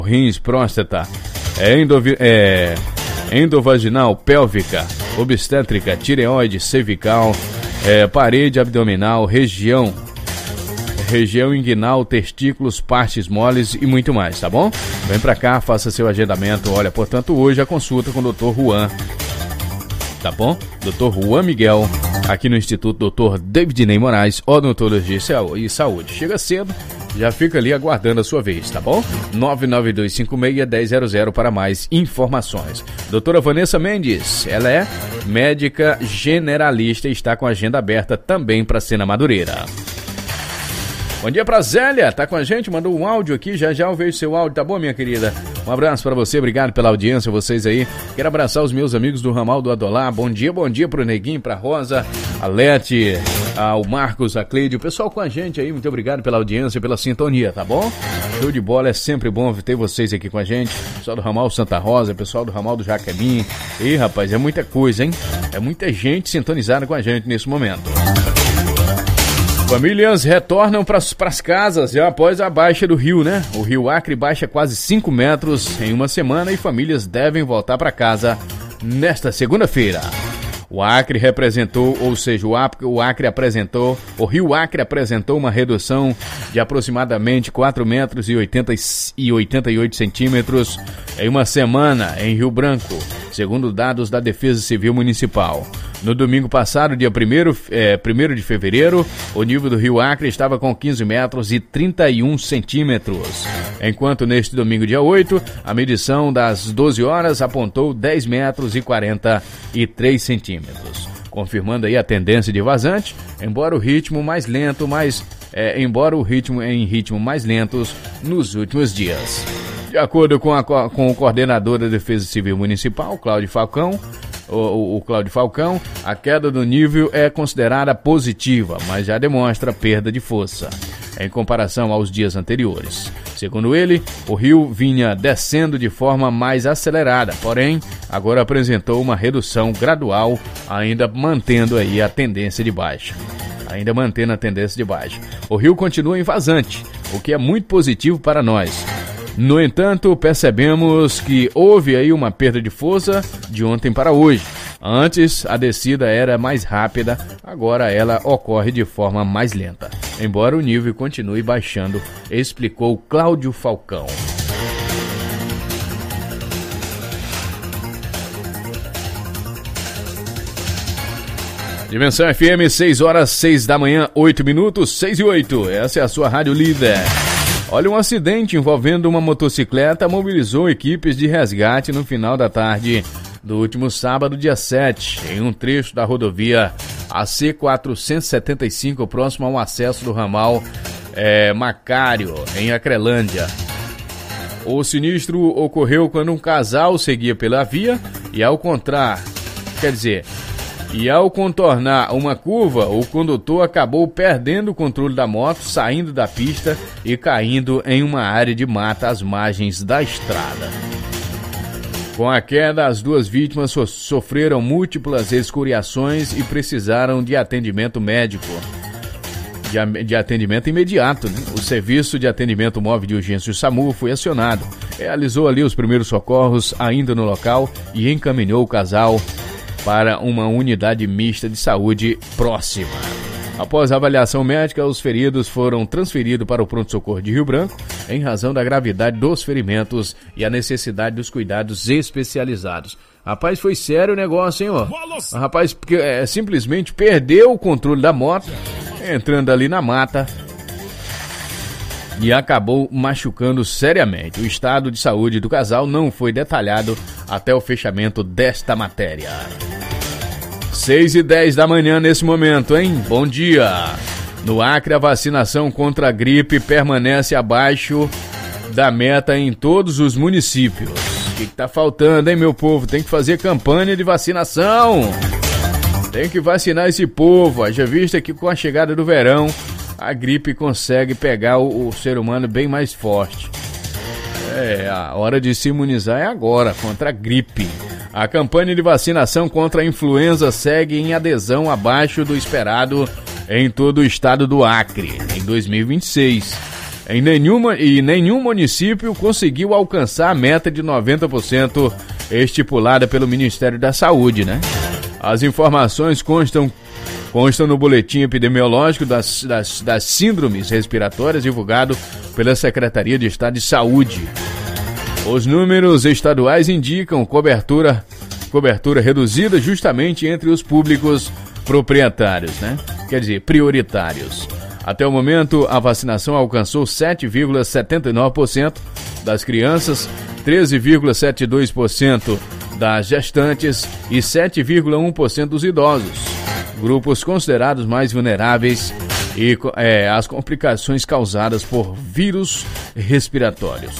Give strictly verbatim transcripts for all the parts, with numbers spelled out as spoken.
rins, próstata, é, endovi- é, endovaginal, pélvica, obstétrica, tireoide, cervical, é, parede abdominal, região, região inguinal, testículos, partes moles e muito mais, tá bom? Vem pra cá, faça seu agendamento. Olha, portanto, hoje a consulta com o doutor Juan, tá bom? doutor Juan Miguel, aqui no Instituto doutor David Ney Moraes, odontologia e saúde. Chega cedo, já fica ali aguardando a sua vez, tá bom? nove nove dois cinco seis, um zero zero zero para mais informações. Doutora Vanessa Mendes, ela é médica generalista e está com a agenda aberta também para Sena Madureira. Bom dia pra Zélia, tá com a gente, mandou um áudio aqui, já já eu vejo seu áudio, tá bom, minha querida? Um abraço pra você, obrigado pela audiência, vocês aí. Quero abraçar os meus amigos do ramal do Adolar, bom dia, bom dia pro Neguinho, pra Rosa, a Lete, ao Marcos, a Cleide, o pessoal com a gente aí, muito obrigado pela audiência, pela sintonia, tá bom? Show de bola, é sempre bom ter vocês aqui com a gente, pessoal do ramal Santa Rosa, pessoal do ramal do Jaquemin. Ih, rapaz, é muita coisa, hein? É muita gente sintonizada com a gente nesse momento. Famílias retornam para as casas já após a baixa do rio, né? O rio Acre baixa quase cinco metros em uma semana e famílias devem voltar para casa nesta segunda-feira. O Acre representou, ou seja, o Acre, o Acre apresentou, o rio Acre apresentou uma redução de aproximadamente quatro metros e oitenta e oito centímetros em uma semana em Rio Branco, segundo dados da Defesa Civil Municipal. No domingo passado, dia primeiro, é, primeiro de fevereiro, o nível do rio Acre estava com quinze metros e trinta e um centímetros. Enquanto neste domingo, dia oito, a medição das doze horas apontou dez metros e quarenta e três centímetros. Confirmando aí a tendência de vazante, embora o ritmo mais lento, mais, é, embora o ritmo em ritmo mais lentos nos últimos dias. De acordo com, a, com o coordenador da Defesa Civil Municipal, Cláudio Falcão, O, o, o Cláudio Falcão, a queda do nível é considerada positiva, mas já demonstra perda de força em comparação aos dias anteriores. Segundo ele, o rio vinha descendo de forma mais acelerada, porém, agora apresentou uma redução gradual, ainda mantendo aí a tendência de baixa. Ainda mantendo a tendência de baixa. O rio continua em vazante, o que é muito positivo para nós. No entanto, percebemos que houve aí uma perda de força de ontem para hoje. Antes, a descida era mais rápida, agora ela ocorre de forma mais lenta. Embora o nível continue baixando, explicou Cláudio Falcão. Dimensão F M, seis horas, seis da manhã, oito minutos, seis e oito. Essa é a sua rádio líder. Olha, um acidente envolvendo uma motocicleta mobilizou equipes de resgate no final da tarde do último sábado, dia sete, em um trecho da rodovia A C quatrocentos e setenta e cinco, próximo ao acesso do ramal é, Macário, em Acrelândia. O sinistro ocorreu quando um casal seguia pela via e ao contrário, quer dizer... E ao contornar uma curva, o condutor acabou perdendo o controle da moto, saindo da pista e caindo em uma área de mata às margens da estrada. Com a queda, as duas vítimas so- sofreram múltiplas escoriações e precisaram de atendimento médico. De, de atendimento imediato, né? O Serviço de Atendimento Móvel de Urgência, o SAMU, foi acionado. Realizou ali os primeiros socorros ainda no local e encaminhou o casal para uma unidade mista de saúde próxima. Após a avaliação médica, os feridos foram transferidos para o pronto-socorro de Rio Branco em razão da gravidade dos ferimentos e a necessidade dos cuidados especializados. Rapaz, foi sério o negócio, hein, ó? O rapaz é, simplesmente perdeu o controle da moto, entrando ali na mata e acabou machucando seriamente. O estado de saúde do casal não foi detalhado até o fechamento desta matéria. seis e dez da manhã nesse momento, hein? Bom dia! No Acre, a vacinação contra a gripe permanece abaixo da meta em todos os municípios. O que, que tá faltando, hein, meu povo? Tem que fazer campanha de vacinação. Tem que vacinar esse povo. Haja vista que com a chegada do verão, a gripe consegue pegar o, o ser humano bem mais forte. É, a hora de se imunizar é agora, contra a gripe. A campanha de vacinação contra a influenza segue em adesão abaixo do esperado em todo o estado do Acre, em dois mil e vinte e seis. em nenhuma, e nenhum município conseguiu alcançar a meta de noventa por cento estipulada pelo Ministério da Saúde, né? As informações constam, constam no boletim epidemiológico das, das, das síndromes respiratórias divulgado pela Secretaria de Estado de Saúde. Os números estaduais indicam cobertura, cobertura reduzida justamente entre os públicos proprietários, né? Quer dizer, prioritários. Até o momento, a vacinação alcançou sete vírgula setenta e nove por cento das crianças, treze vírgula setenta e dois por cento das gestantes e sete vírgula um por cento dos idosos, grupos considerados mais vulneráveis e é, às complicações causadas por vírus respiratórios.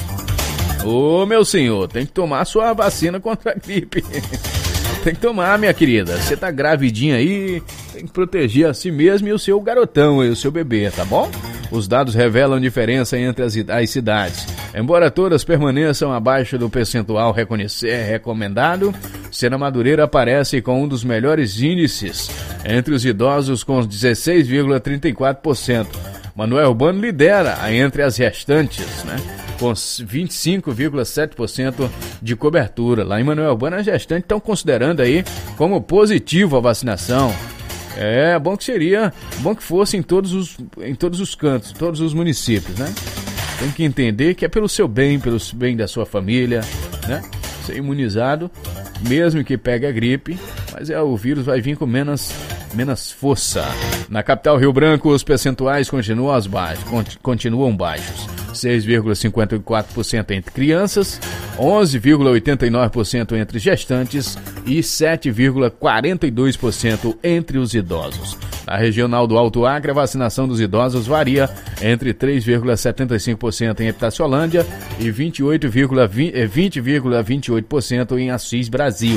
Ô, meu senhor, tem que tomar sua vacina contra a gripe. Tem que tomar, minha querida. Você tá gravidinha aí, tem que proteger a si mesmo e o seu garotão e o seu bebê, tá bom? Os dados revelam diferença entre as, as cidades. Embora todas permaneçam abaixo do percentual reconhecer, recomendado, Sena Madureira aparece com um dos melhores índices entre os idosos, com dezesseis vírgula trinta e quatro por cento. Manoel Urbano lidera entre as restantes, né? Com vinte e cinco vírgula sete por cento de cobertura. Lá em Manoel Urbano, as gestantes estão considerando aí como positivo a vacinação. É bom que seria, bom que fosse em todos os, em todos os cantos, todos os municípios, né? Tem que entender que é pelo seu bem, pelo bem da sua família, né? Ser imunizado, mesmo que pegue a gripe, mas é, o vírus vai vir com menos, menos força. Na capital Rio Branco, os percentuais continuam, as baixos, continuam baixos. seis vírgula cinquenta e quatro por cento entre crianças, onze vírgula oitenta e nove por cento entre gestantes e sete vírgula quarenta e dois por cento entre os idosos. Na regional do Alto Acre, a vacinação dos idosos varia entre três vírgula setenta e cinco por cento em Itaciolândia e vinte e oito vírgula vinte e oito por cento em Assis Brasil.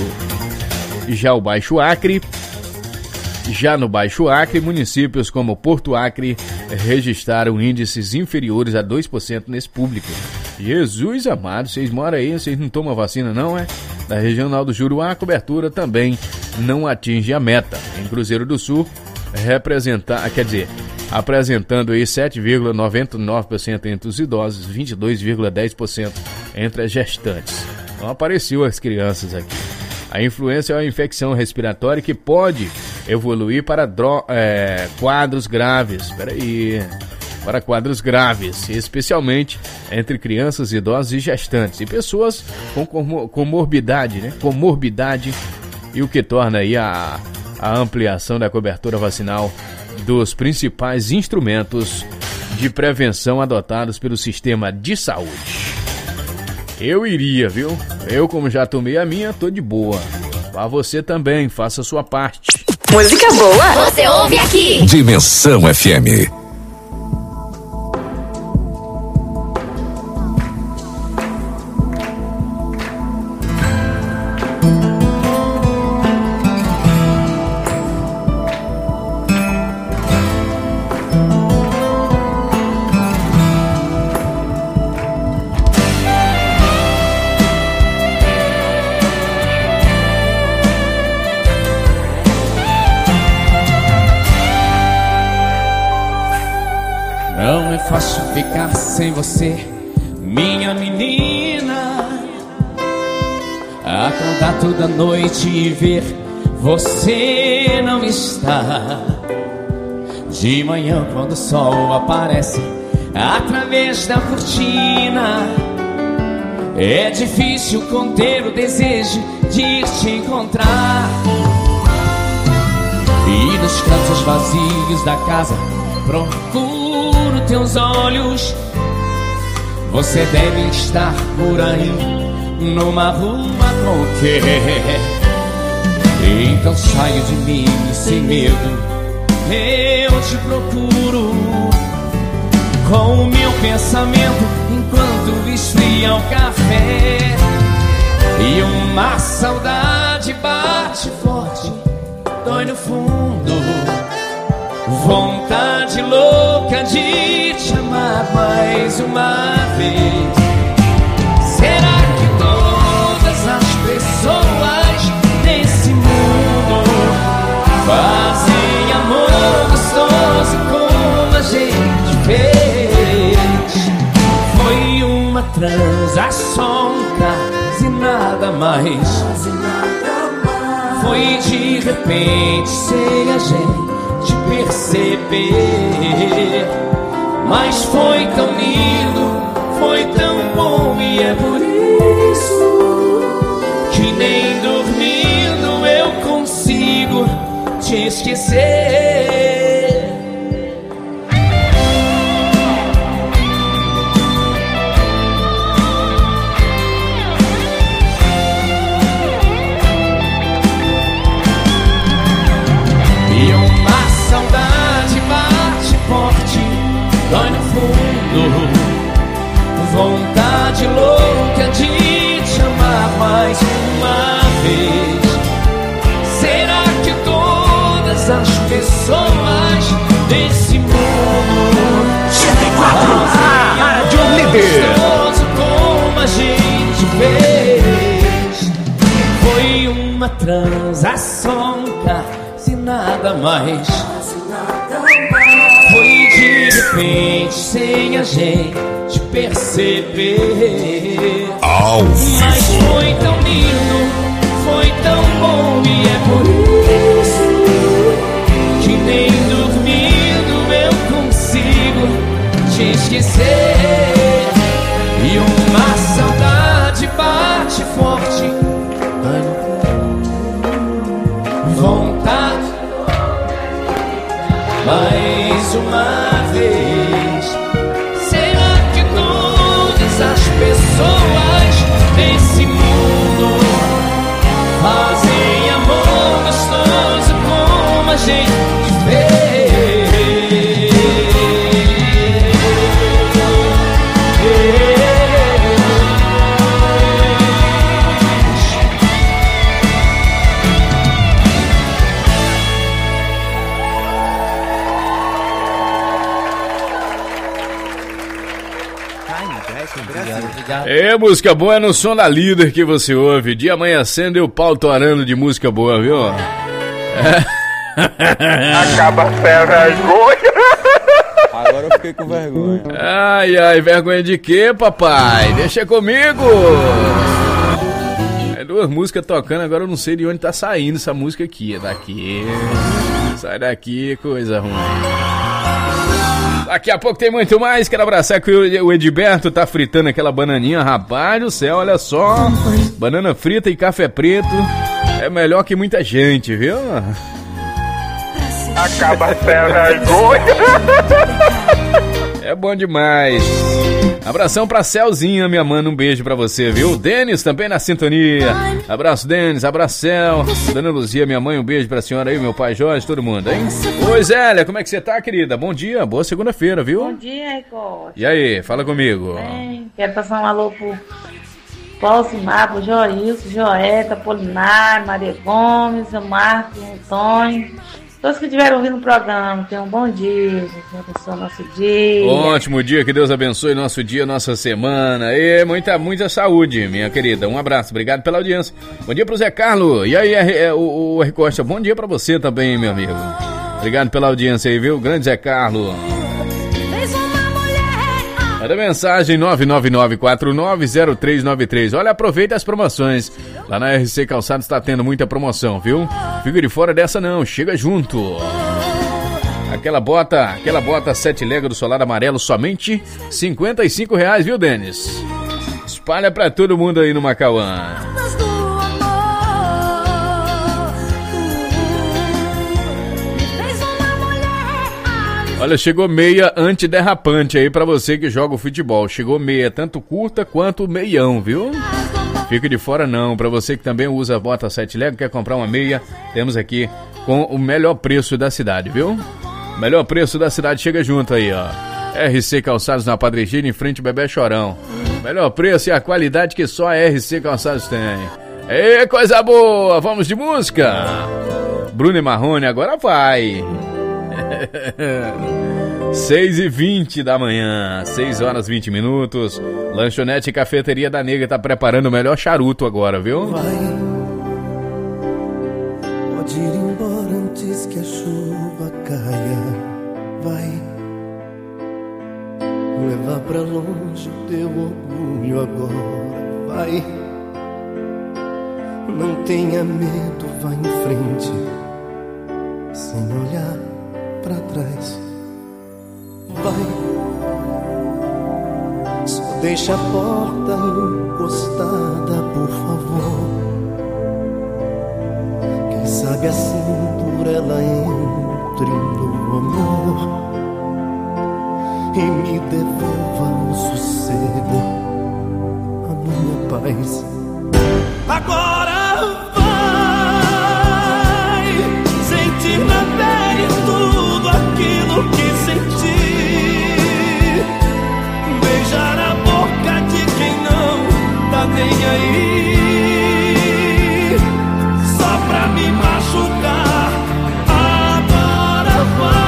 Já o Baixo Acre, Já no Baixo Acre, municípios como Porto Acre registraram índices inferiores a dois por cento nesse público. Jesus amado, vocês moram aí, vocês não tomam vacina não, é? Na regional do Juruá, a cobertura também não atinge a meta. Em Cruzeiro do Sul, representar, quer dizer, apresentando aí sete vírgula noventa e nove por cento entre os idosos, vinte e dois vírgula dez por cento entre as gestantes. Não apareceu as crianças aqui. A influenza é uma infecção respiratória que pode evoluir para dro- é, quadros graves. Espera aí. Para quadros graves, especialmente entre crianças, idosos e gestantes e pessoas com comor- comorbidade, né? Comorbidade, e o que torna aí a, a ampliação da cobertura vacinal dos principais instrumentos de prevenção adotados pelo sistema de saúde. Eu iria, viu? Eu, como já tomei a minha, tô de boa. Vá você também, faça a sua parte. Música boa, você ouve aqui. Dimensão F M. Não é fácil ficar sem você, minha menina. Acordar toda noite e ver você não está. De manhã quando o sol aparece através da cortina, é difícil conter o desejo de te encontrar. E nos cantos vazios da casa procuro teus olhos. Você deve estar por aí, numa rua qualquer. Então saio de mim sem medo, eu te procuro, com o meu pensamento enquanto esfria o café. E uma saudade bate forte, dói no fundo, vontade louca de te amar mais uma vez. Será que todas as pessoas desse mundo fazem amor gostoso como a gente fez? mais. Foi de repente sem a gente perceber. Mas foi tão lindo, foi tão bom, e é por isso que nem dormindo eu consigo te esquecer. Dói no fundo, vontade louca de te amar mais uma vez. Será que todas as pessoas desse mundo fazem amor gostoso como a gente fez? Foi uma transação, quase nada mais. Foi de repente, sem a gente perceber. Ao vivo. Mas foi tão lindo, foi tão bom, e é por isso que nem dormindo eu consigo te esquecer. E uma saudade bate forte, vontade mais uma vez. Será que todas as pessoas desse mundo fazem amor gostoso como a gente fez? É, música boa é no som da Líder que você ouve. Dia amanhecendo e o pau torando de música boa, viu? É. Acaba sem vergonha. Agora eu fiquei com vergonha. Ai, ai, vergonha de quê, papai? Deixa comigo. É duas músicas tocando, agora eu não sei de onde tá saindo essa música aqui. É daqui. Sai daqui, coisa ruim. Daqui a pouco tem muito mais. Quero abraçar que o Edberto tá fritando aquela bananinha. Rapaz do céu, olha só. Banana frita e café preto é melhor que muita gente, viu? Acaba sem vergonha. É bom demais. Abração pra Celzinha, minha mana. Um beijo pra você, viu? Denis também na sintonia. Abraço, Denis. Abraço, Cel. Dona Luzia, minha mãe. Um beijo pra senhora aí, meu pai Jorge, todo mundo, hein? Oi, Zélia. Como é que você tá, querida? Bom dia. Boa segunda-feira, viu? Bom dia, Record. E aí? Fala comigo. Bem, quero passar um alô pro Paulo Simar, pro Joilson, Joeta, Polinário, Maria Gomes, o Marcos, o Antônio. Todos que estiveram ouvindo o programa, tenham um bom dia, Deus abençoe o nosso dia. Ótimo dia, que Deus abençoe nosso dia, nossa semana. E muita, muita saúde, minha querida. Um abraço, obrigado pela audiência. Bom dia pro Zé Carlos. E aí, é, é, o, o R. Costa, bom dia pra você também, meu amigo. Obrigado pela audiência aí, viu? Grande Zé Carlos. Manda mensagem nove nove nove quatro nove zero três nove três. Olha, aproveita as promoções. Lá na R C Calçados está tendo muita promoção, viu? Fica de fora dessa não, chega junto. Aquela bota, aquela bota sete lega do Solar Amarelo, somente cinquenta e cinco reais, viu, Denis? Espalha pra todo mundo aí no Macauã. Olha, chegou meia antiderrapante aí pra você que joga o futebol. Chegou meia, tanto curta quanto meião, viu? Fica de fora não. Pra você que também usa a bota sete Lego, quer comprar uma meia, temos aqui com o melhor preço da cidade, viu? Melhor preço da cidade, chega junto aí, ó. R C Calçados na Padre Gino, em frente ao Bebê Chorão. Melhor preço e a qualidade que só a R C Calçados tem. Ê, coisa boa! Vamos de música! Bruno e Marrone, agora vai! seis e vinte da manhã, seis horas e vinte minutos. Lanchonete e Cafeteria da Nega tá preparando o melhor charuto agora, viu? Vai, pode ir embora antes que a chuva caia. Vai, levar pra longe o teu orgulho agora. Vai, Não tenha medo, vá em frente, sem olhar pra trás. Vai, só deixa a porta encostada, por favor. Quem sabe assim por ela entre no amor e me devolva o sossego, a minha paz. Agora vai sentir na pele tudo aquilo que senti. Beijar a boca de quem não tá nem aí, só pra me machucar. Agora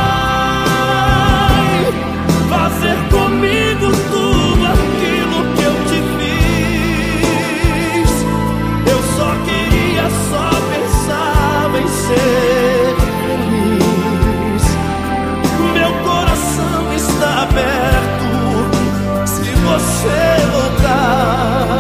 vai fazer comigo tudo aquilo que eu te fiz. Eu só queria, só pensava em ser feliz. Meu coração está aberto se você voltar.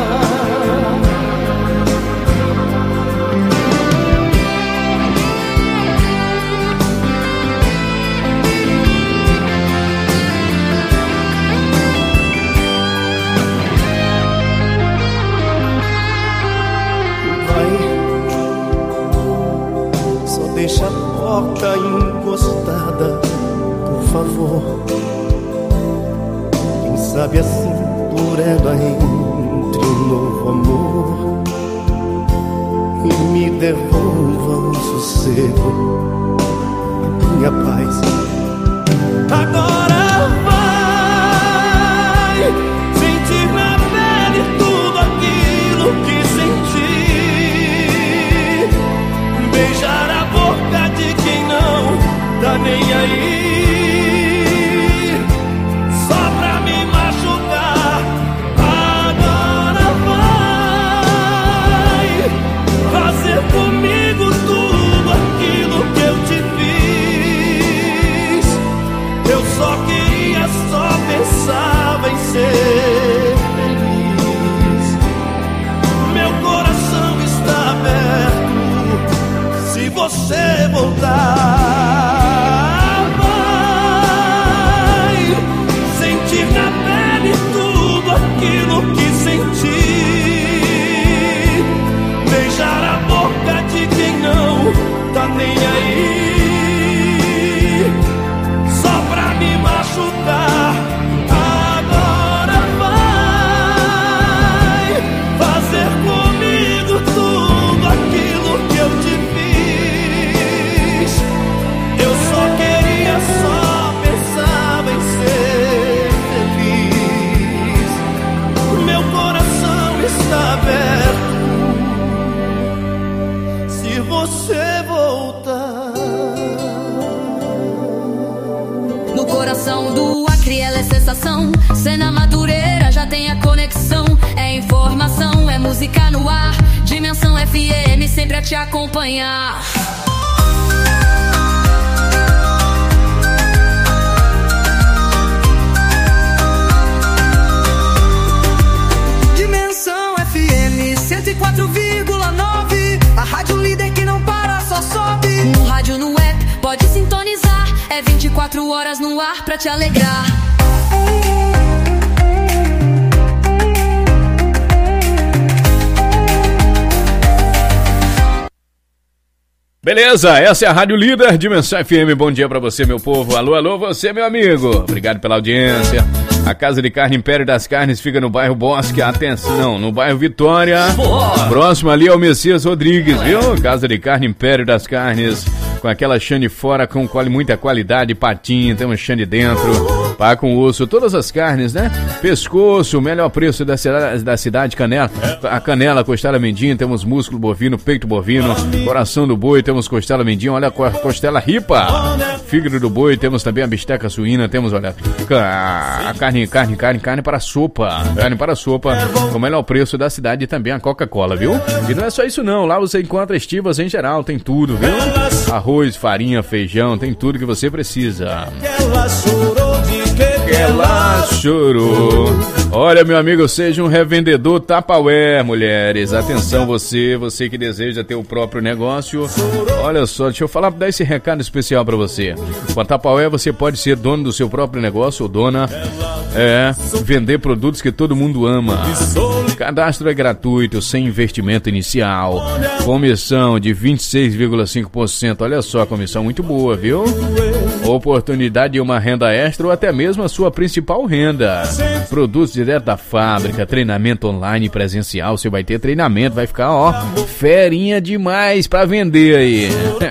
Deixa a porta encostada, por favor. Quem sabe assim por ela entre um novo amor e me devolva o sossego, a minha paz. Agora vai sentir na pele tudo aquilo que senti. Beijar a boca de quem não tá nem aí, só pra me machucar. Agora vai fazer comigo tudo aquilo que eu te fiz. Eu só queria, só pensava em ser feliz. Meu coração está aberto se você voltar. Vai sentir na pele tudo aquilo que senti. Beijar a boca de quem não tá nem aí, só pra me machucar. Agora vai fazer comigo tudo aquilo que eu te fiz. Eu só queria, só pensava em ser feliz. Meu coração está aberto se você voltar. No coração do Acre ela é sensação. Cena Madureira já tem a conexão. É informação, é música no ar. Dimensão F M sempre a te acompanhar. Dimensão F M cento e quatro vírgula nove. A rádio líder que não para, só sobe. No rádio, no app, pode sintonizar. É vinte e quatro horas no ar pra te alegrar. Beleza, essa é a Rádio Líder, Dimensão F M. Bom dia pra você, meu povo. Alô, alô, você, meu amigo. Obrigado pela audiência. A Casa de Carne Império das Carnes fica no bairro Bosque. Atenção, no bairro Vitória. Próximo ali ao Messias Rodrigues, viu? Casa de Carne Império das Carnes. Com aquela chane fora, com muita qualidade, patinho, tem um chane dentro, pá com osso, todas as carnes, né? Pescoço, o melhor preço da cidade, da cidade, canela, a canela, costela mendinha, temos músculo bovino, peito bovino, coração do boi, temos costela mendinha, olha a costela ripa, fígado do boi, temos também a bisteca suína, temos, olha, a carne, carne, carne, carne para sopa, carne para sopa, com o melhor preço da cidade e também a Coca-Cola, viu? E não é só isso não, lá você encontra estivas em geral, tem tudo, viu? Arroz, farinha, feijão, tem tudo que você precisa. ela chorou. Olha, meu amigo, seja um revendedor Tupperware, mulheres. Atenção você, você que deseja ter o próprio negócio. Olha só, deixa eu falar, dar esse recado especial pra você. Com a Tupperware você pode ser dono do seu próprio negócio ou dona. É, vender produtos que todo mundo ama. Cadastro é gratuito, sem investimento inicial. Comissão de vinte e seis vírgula cinco por cento. Olha só, comissão muito boa, viu? Oportunidade de uma renda extra ou até mesmo a sua principal renda. Produtos direto da fábrica, treinamento online presencial. Você vai ter treinamento, vai ficar, ó, ferinha demais pra vender aí.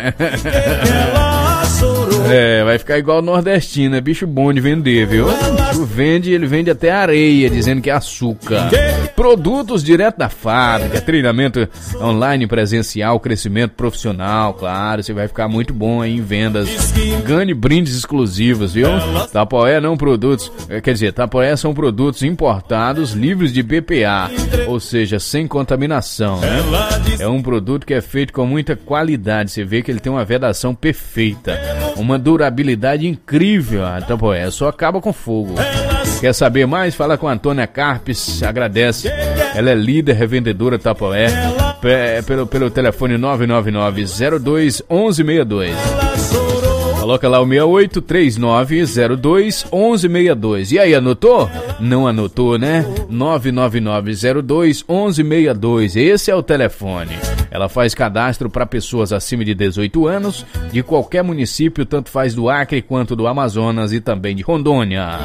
É, vai ficar igual o nordestino, é bicho bom de vender, viu? Tu vende, ele vende até areia, dizendo que é açúcar. Produtos direto da fábrica, treinamento online presencial, crescimento profissional, claro, você vai ficar muito bom aí em vendas. Ganhe brindes exclusivos, viu? Tupperware não produtos, quer dizer, Tupperware são produtos importados livres de B P A, ou seja, sem contaminação, né? É um produto que é feito com muita qualidade, você vê que ele tem uma vedação perfeita, uma durabilidade incrível. A Tupperware só acaba com fogo. Quer saber mais? Fala com a Antônia Carpes, agradece. Ela é líder revendedora Tupperware, pelo, pelo telefone nove nove nove, zero dois, onze sessenta e dois. Coloca lá o seis oito três nove zero dois, onze sessenta e dois. E aí, anotou? Não anotou, né? nove nove nove zero dois, onze sessenta e dois. Esse é o telefone. Ela faz cadastro para pessoas acima de dezoito anos, de qualquer município, tanto faz do Acre quanto do Amazonas e também de Rondônia.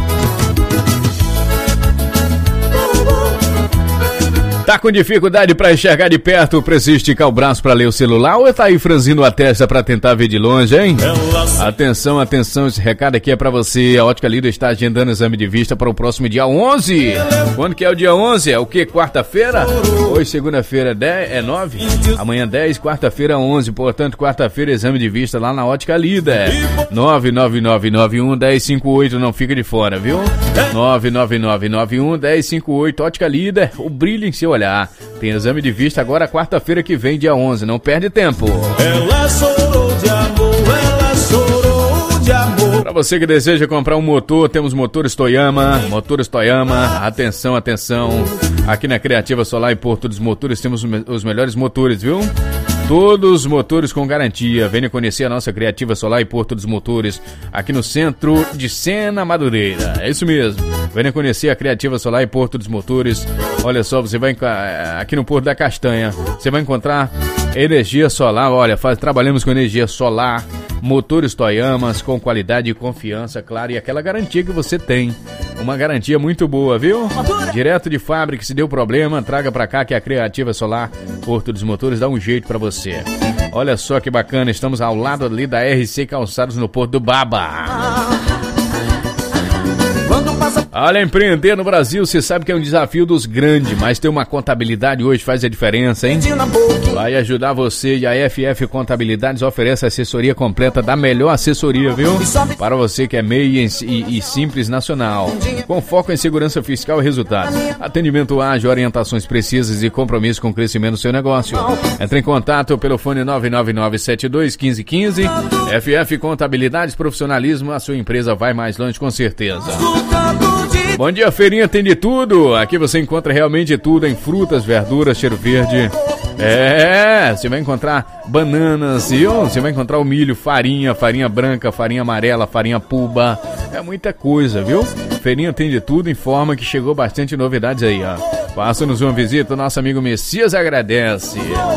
Tá com dificuldade pra enxergar de perto, precisa esticar o braço pra ler o celular ou tá aí franzindo a testa pra tentar ver de longe, hein? Atenção, atenção, esse recado aqui é pra você. A Ótica Líder está agendando exame de vista para o próximo dia onze. Quando que é o dia onze? É o que? Quarta-feira? Hoje, segunda-feira, é nove? Amanhã dez, quarta-feira onze. Portanto, quarta-feira, exame de vista lá na Ótica Líder. nove nove nove nove um, um zero cinco oito, não fica de fora, viu? nove nove nove nove um, um zero cinco oito, Ótica Líder, o brilho em seu olhar. Tem exame de vista agora quarta-feira que vem, dia onze, não perde tempo. Ela chorou de amor, ela chorou de amor. Para você que deseja comprar um motor, temos motores Toyama, motores Toyama, atenção, atenção. Aqui na Criativa Solar e Porto dos Motores temos os melhores motores, viu? Todos os motores com garantia. Venha conhecer a nossa Criativa Solar e Porto dos Motores aqui no centro de Sena, Madureira. É isso mesmo. Venha conhecer a Criativa Solar e Porto dos Motores. Olha só, você vai aqui no Porto da Castanha. Você vai encontrar energia solar. Olha, faz, trabalhamos com energia solar, motores Toyamas com qualidade e confiança, claro, e aquela garantia que você tem. Uma garantia muito boa, viu? Direto de fábrica, se deu problema, traga pra cá que a Criativa Solar Porto dos Motores dá um jeito pra você. Olha só que bacana, estamos ao lado ali da R C Calçados no Porto do Baba. Olha, empreender no Brasil, você sabe que é um desafio dos grandes, mas ter uma contabilidade hoje faz a diferença, hein? Vai ajudar você e a F F Contabilidades oferece assessoria completa da melhor assessoria, viu? Para você que é M E I e, e Simples Nacional, com foco em segurança fiscal e resultados. Atendimento ágil, orientações precisas e compromisso com o crescimento do seu negócio. Entre em contato pelo fone nove nove nove sete dois um cinco um cinco. F F Contabilidades, profissionalismo, a sua empresa vai mais longe com certeza. Bom dia, feirinha tem de tudo. Aqui você encontra realmente tudo em frutas, verduras, cheiro verde. É, você vai encontrar bananas, viu? Você vai encontrar o milho, farinha, farinha branca, farinha amarela, farinha puba. É muita coisa, viu? Feirinha tem de tudo, informa que chegou bastante novidades aí, ó. Faça-nos uma visita, o nosso amigo Messias agradece.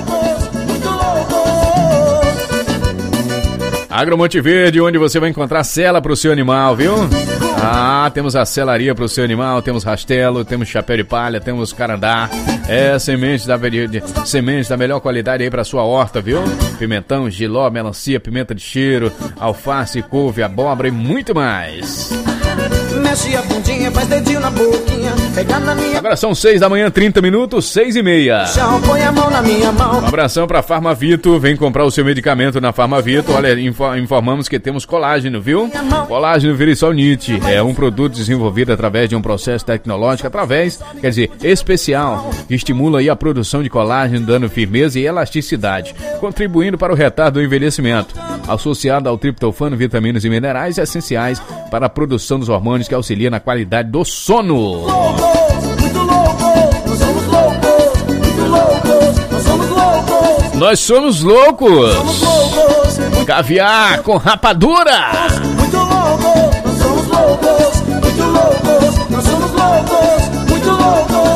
Agromonte Verde, onde você vai encontrar sela para o seu animal, viu? Ah, temos a selaria para o seu animal, temos rastelo, temos chapéu de palha, temos carandá. É, sementes da, sementes da melhor qualidade aí para sua horta, viu? Pimentão, jiló, melancia, pimenta de cheiro, alface, couve, abóbora e muito mais. Mexe a bundinha, faz dedinho na boquinha, pega na minha... Agora são seis da manhã, trinta minutos, seis e meia. Põe a mão na minha mão. Um abração pra Farmavito, vem comprar o seu medicamento na Farmavito. Olha, info, informamos que temos colágeno, viu? Colágeno Virisol Nit é um produto desenvolvido através de um processo tecnológico, através, quer dizer, especial, que estimula aí a produção de colágeno, dando firmeza e elasticidade, contribuindo para o retardo do envelhecimento. associado ao triptofano, vitaminas e minerais essenciais para a produção dos hormônios que auxilia na qualidade do sono. Loucos, muito loucos, nós somos loucos, muito loucos, nós somos loucos. Nós somos loucos. Somos loucos, muito Caviar com rapadura. muito loucos, nós somos loucos, muito loucos, nós somos loucos, muito loucos.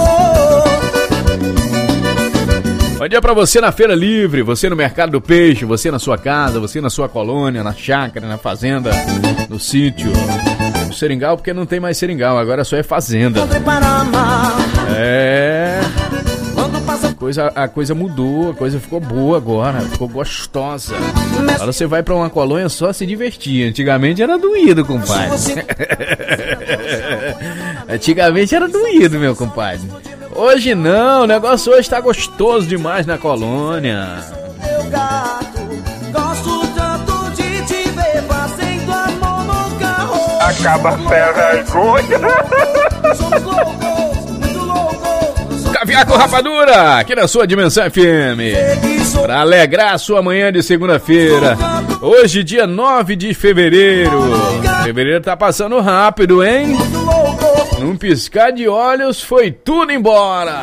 Bom dia pra você na Feira Livre, você no Mercado do Peixe, você na sua casa, você na sua colônia, na chácara, na fazenda, no sítio, no seringal, porque não tem mais seringal, agora só é fazenda. É... A coisa, a coisa mudou, a coisa ficou boa agora, ficou gostosa. Agora você vai pra uma colônia só se divertir. Antigamente era doído, compadre. Antigamente era doído, meu compadre. Hoje não, o negócio hoje tá gostoso demais na colônia. Meu gato, gosto tanto de te ver fazendo amor no carro. Acaba sem vergonha. Somos loucos, muito loucos. Caviar com rapadura, aqui na sua Dimensão F M. Pra alegrar a sua manhã de segunda-feira. Hoje, dia nove de fevereiro. Fevereiro tá passando rápido, hein? Num piscar de olhos, foi tudo embora.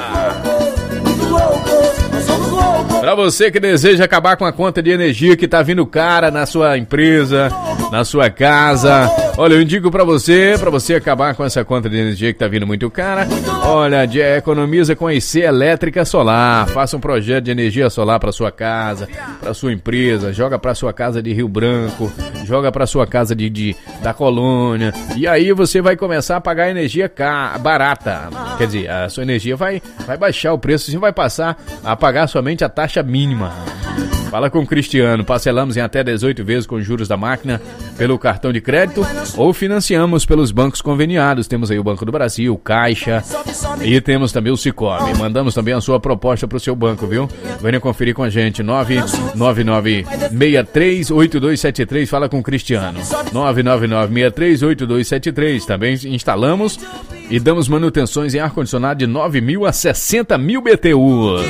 Pra você que deseja acabar com a conta de energia que tá vindo cara na sua empresa, na sua casa, olha, eu indico pra você, pra você acabar com essa conta de energia que tá vindo muito cara, olha, economiza com a I C Elétrica Solar. Faça um projeto de energia solar pra sua casa, pra sua empresa, joga pra sua casa de Rio Branco, joga pra sua casa de, de, da colônia, e aí você vai começar a pagar energia ca- barata. Quer dizer, a sua energia vai, vai baixar o preço, você vai passar a pagar somente a taxa mínima. Fala com o Cristiano, parcelamos em até dezoito vezes com juros da máquina pelo cartão de crédito ou financiamos pelos bancos conveniados. Temos aí o Banco do Brasil, Caixa e temos também o Sicoob. Mandamos também a sua proposta para o seu banco, viu? Venha conferir com a gente, nove nove nove, seis três oito dois sete três, fala com o Cristiano, nove nove nove, seis três oito dois sete três. Também instalamos e damos manutenções em ar-condicionado de nove mil a sessenta mil B T Us.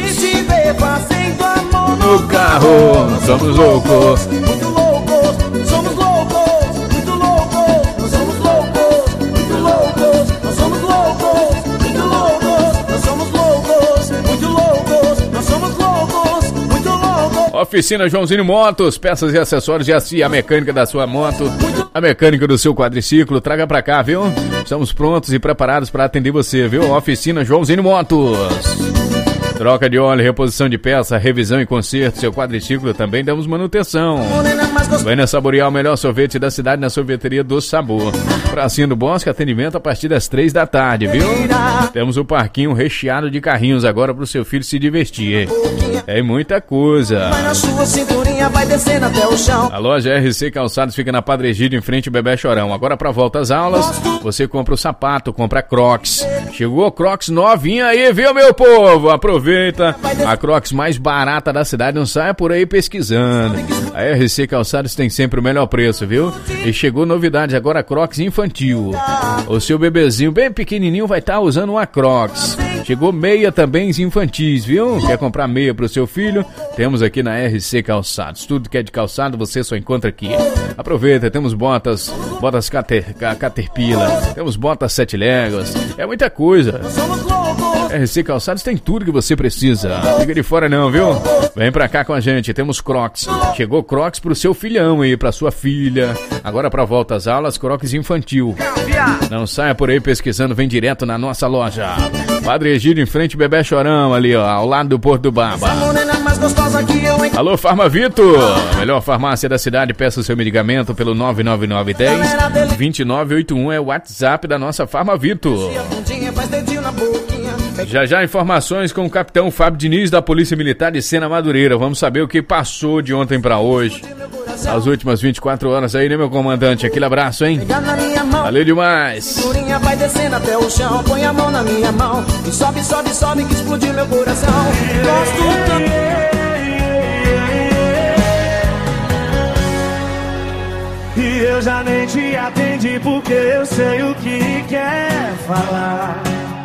No carro, somos loucos. Muito loucos, somos loucos, muito loucos, nós somos loucos, muito loucos, nós somos loucos, muito loucos, nós somos loucos, muito loucos, nós somos loucos, muito loucos. Oficina Joãozinho Motos, peças e acessórios e assim a mecânica da sua moto, a mecânica do seu quadriciclo, traga pra cá, viu? Estamos prontos e preparados para atender você, viu? Oficina Joãozinho Motos. Troca de óleo, reposição de peça, revisão e conserto. Seu quadriciclo também damos manutenção. Venha saborear o melhor sorvete da cidade na sorveteria do Sabor. Pracinha do Bosque, atendimento a partir das três da tarde, viu? Temos o parquinho recheado de carrinhos agora para o seu filho se divertir. É muita coisa. A loja R C Calçados fica na Padre Egídio, em frente ao Bebé Chorão. Agora para volta às aulas, você compra o sapato, compra Crocs. Chegou Crocs novinha aí, viu, meu povo? Aproveita. A Crocs mais barata da cidade, não saia por aí pesquisando. A R C Calçados tem sempre o melhor preço, viu? E chegou novidade agora, Crocs infantil. O seu bebezinho bem pequenininho vai estar usando uma Crocs. Chegou meia também infantis, viu? Quer comprar meia pro seu filho? Temos aqui na R C Calçados. Tudo que é de calçado você só encontra aqui. Aproveita, temos botas, botas cater, Caterpillar, temos botas sete léguas, é muita coisa. R C Calçados tem tudo que você precisa. Não fica de fora não, viu? Vem pra cá com a gente, temos Crocs. Chegou Crocs pro seu filhão aí, pra sua filha. Agora pra volta às aulas, Crocs infantil. Não saia por aí pesquisando, vem direto na nossa loja. Padre Egídio, em frente Bebé Chorão, ali ó, ao lado do Porto do Baba. Alô, Farmavito, melhor farmácia da cidade, peça o seu medicamento pelo nove nove nove, dez, vinte e nove oitenta e um, é o WhatsApp da nossa Farmavito. Já já informações com o capitão Fábio Diniz da Polícia Militar de Sena Madureira. Vamos saber o que passou de ontem pra hoje, as últimas vinte e quatro horas aí, né, meu comandante? Aquele abraço, hein? Valeu demais. Vai descendo até o chão, põe a mão na minha mão e sobe, sobe, sobe que explodiu meu coração. Gosto tanto. E eu já nem te atendi porque eu sei o que quer falar.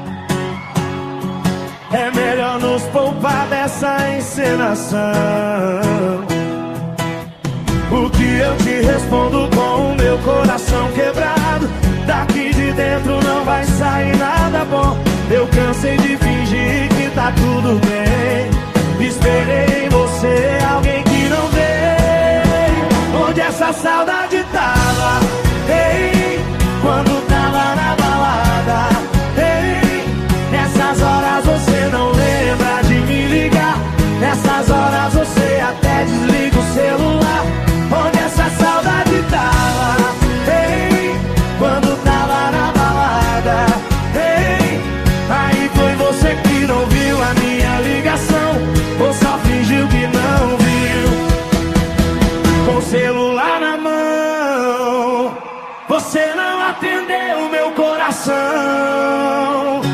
É melhor nos poupar dessa encenação. O que eu te respondo com o meu coração quebrado? Daqui de dentro não vai sair nada bom. Eu cansei de fingir que tá tudo bem. Esperei em você alguém que não veio. Onde essa saudade tava? Ei, quando tava na balada. Ei, nessas horas você não lembra de me ligar. Nessas horas você até desliga o celular. Onde essa saudade tava? Ei, quando tava na balada. Ei, aí foi você que não viu a minha ligação, ou só fingiu que não viu. Com o celular na mão, você não atendeu meu coração.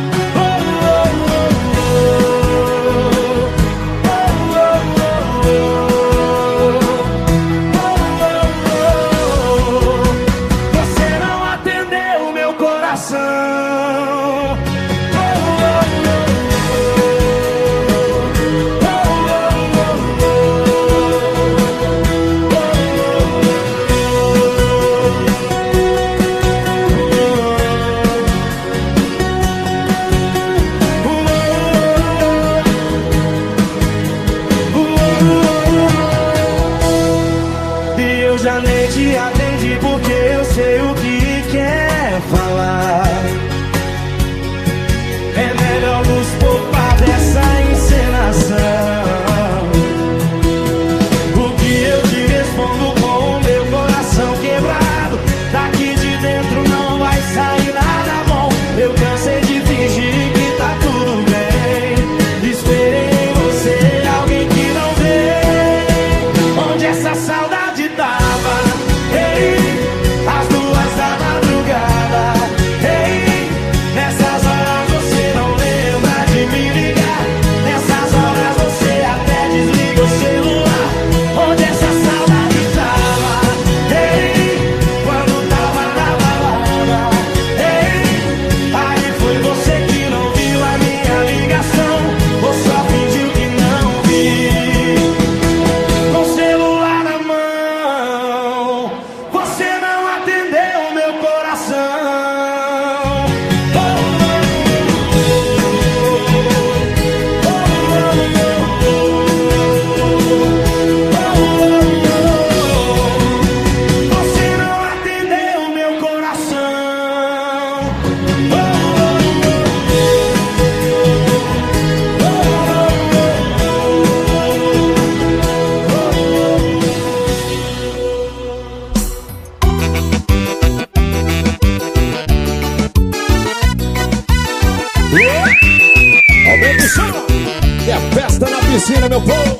Piscina, meu povo,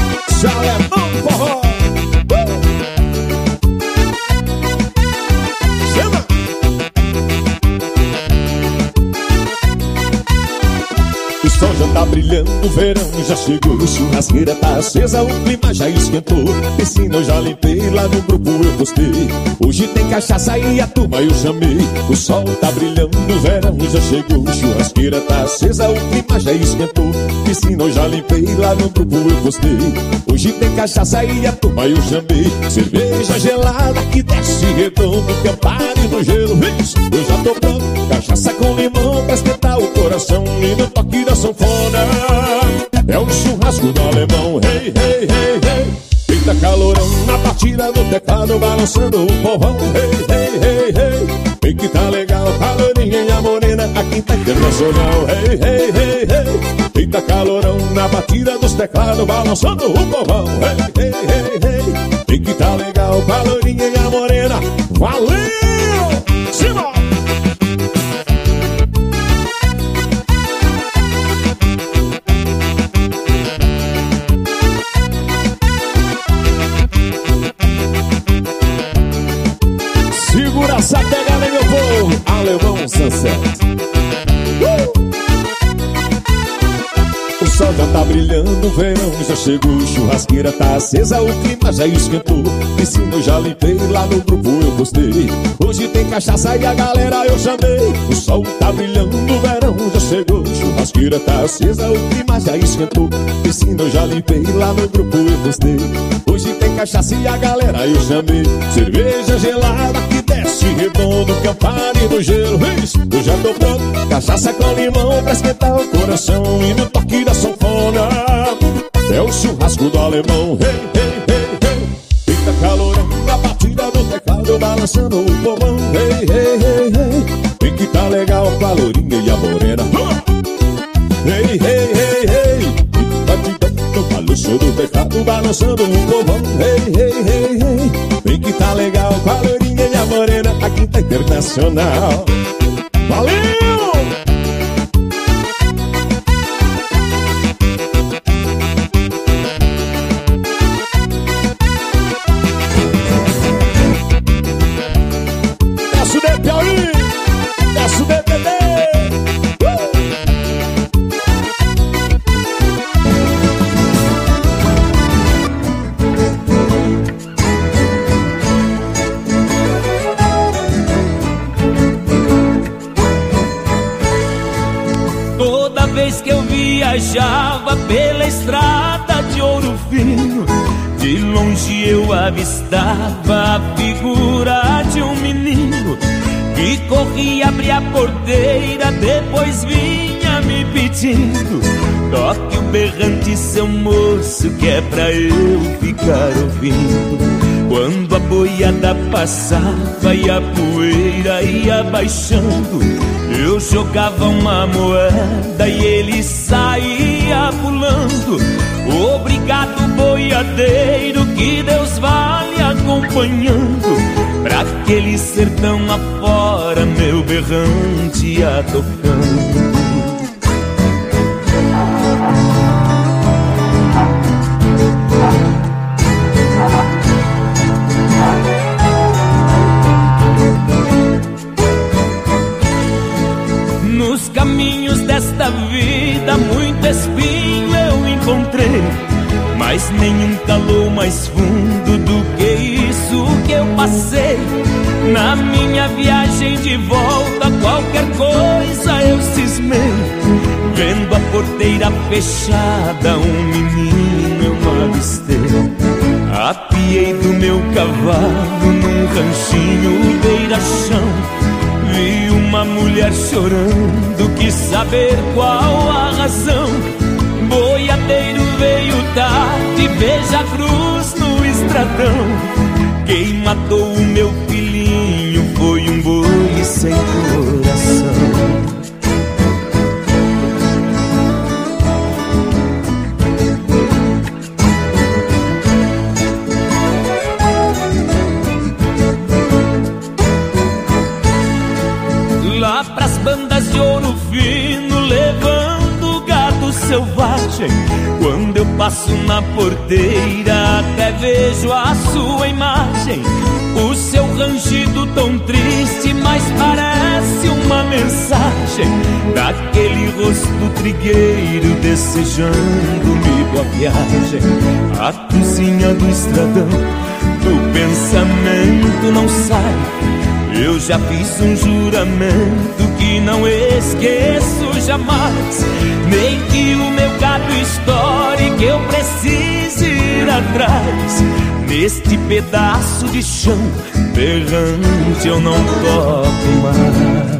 Chalemão Forró. Chama! O sol já tá brilhando, o verão já chegou. Churrasqueira tá acesa, o clima já esquentou. Piscina eu já limpei, lá no grupo eu postei. Hoje tem cachaça e a turma eu chamei. O sol tá brilhando, o verão já chegou. Churrasqueira tá acesa, o clima já esquentou. Piscina eu já limpei, lá no grupo eu postei. Hoje tem cachaça e a turma eu chamei. Cerveja gelada que desce redondo, Campari no gelo. Eu já tô pronto, cachaça com limão pra esquentar o coração. E no toque da sanfona é um churrasco do alemão. Hey, hey, hey, hey. Eita calorão na batida do teclado, balançando o povão. Hey, hey, hey, hey. Vem que tá legal, calorinha e a morena, a quinta internacional. Hey, hey, hey, hey. Eita calorão na batida dos teclados, balançando o povão. Hey, hey, hey, hey. Vem que tá legal, calorinha e a morena. Valeu! Cima! Segura essa pegada, meu povo, Alemão Sunset. Uh! O sol já tá brilhando, o verão já chegou, churrasqueira tá acesa, o clima já esquentou. Piscina eu já limpei, lá no grupo eu postei. Hoje tem cachaça e a galera eu chamei. O sol tá brilhando, o verão já chegou, churrasqueira tá acesa, o clima já esquentou. Piscina eu já limpei, lá no grupo eu postei. Hoje tem cachaça e a galera eu chamei. Cerveja gelada que desce redondo, Campari no gelo, isso, eu já tô pronto. Cachaça com limão pra esquentar o coração. E no toque da sanfona é o churrasco do alemão. Hey, hey, hey, hey. Fica calorão na batida do teclado, balançando o povão. Hey, hey, hey, hey. Vem que tá legal com a lourinha e a morena. Hey, hey, hey, hey. Fica batidão no balanço do teclado, balançando o povão. Hey, hey, hey, hey. Vem que tá legal com a lourinha e a morena. A Quinta Internacional. Valeu! Desce o D P aí! Desce o D P D! Toda vez que eu viajava pela estrada de Ouro Fino, de longe eu avistava a figura de um menino que corria, abria a porteira, depois vinha me pedindo: toque o berrante, seu moço, que é pra eu ficar ouvindo. Quando a boiada passava e a poeira ia baixando, eu jogava uma moeda e ele saía pulando. Obrigado, boiadeiro, que Deus vale acompanhando. Pra aquele sertão afora, meu berrante ia tocando. Nos caminhos desta vida, muito espinho eu encontrei, mas nenhum calou mais fundo do que isso que eu passei. Na minha viagem de volta, qualquer coisa eu cismei. Vendo a porteira fechada, um menino eu não avistei. Apiei do meu cavalo num ranchinho beira-chão. Vi uma mulher chorando, quis saber qual a razão. Boiadeiro veio tarde, veja a cruz no estradão. Quem matou o meu filhinho foi um boi sem coração. Lá pras bandas de Ouro Fino, levando gado selvagem. Quando eu passo na porteira, até vejo a sua imagem. O seu rangido tão triste, mas parece uma mensagem daquele rosto trigueiro desejando-me boa viagem. A cozinha do estradão, do pensamento não sai. Eu já fiz um juramento que não esqueço jamais. Nem que o meu gado estoure, que eu precise ir atrás. Neste pedaço de chão berrante eu não toco mais.